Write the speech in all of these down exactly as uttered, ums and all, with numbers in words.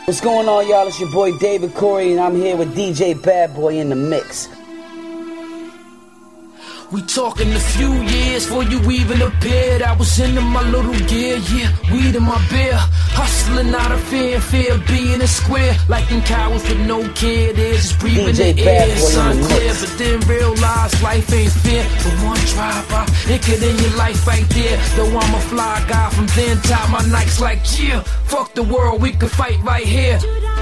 What's going on, y'all? It's your boy David Corey, and I'm here with D J Bad Boy in the mix. We talking a few years before you even appeared. I was into my little gear, yeah, weed in my beer. Hustling out of fear, fear being a square. Like them cowards with no care, they're just breathing the air. Sun clear, but then realize life ain't fair. For one drive by, it could end your life right there. Though I'm a fly guy from then time, my nights like, yeah, fuck the world, we could fight right here.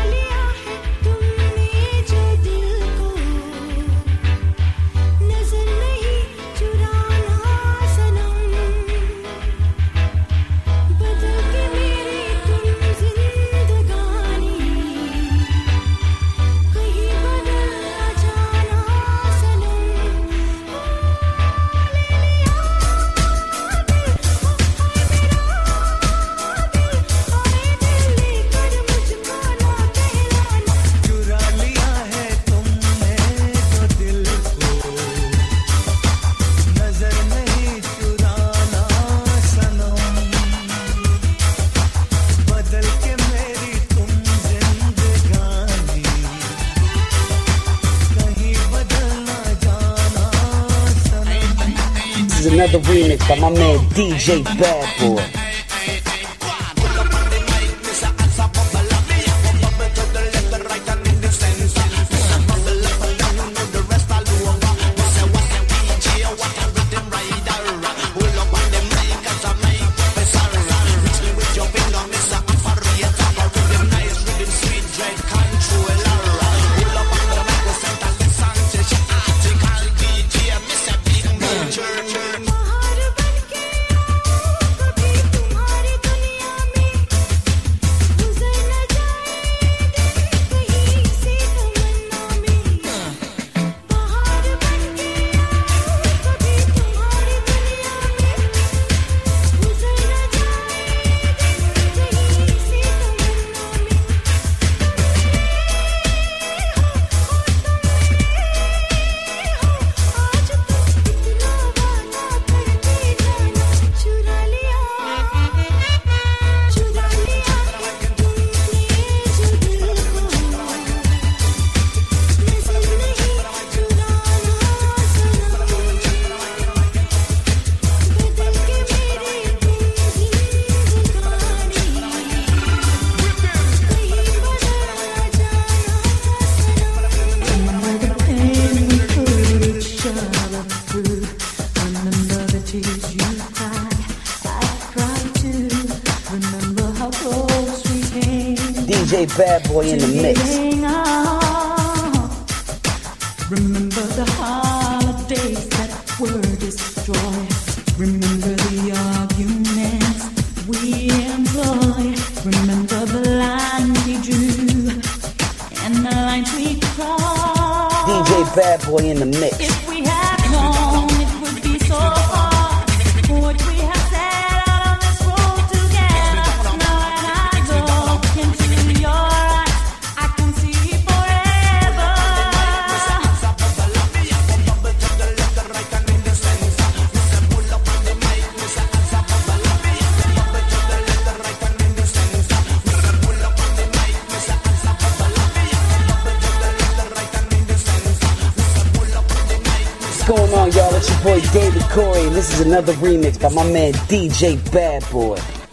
Another remix by my man D J Bad Boy. D J Bad Boy in the mix. Remember the holidays that were destroyed. Remember the arguments we employed. Remember the line we drew and the lines we crossed. D J Bad Boy in the mix. If we had known it would be so hard, would we have set out on this road together? Now when I look into your eyes, I can see forever. What's going on, y'all? It's your boy David Corey, and this is another remix by my man D J Bad Boy.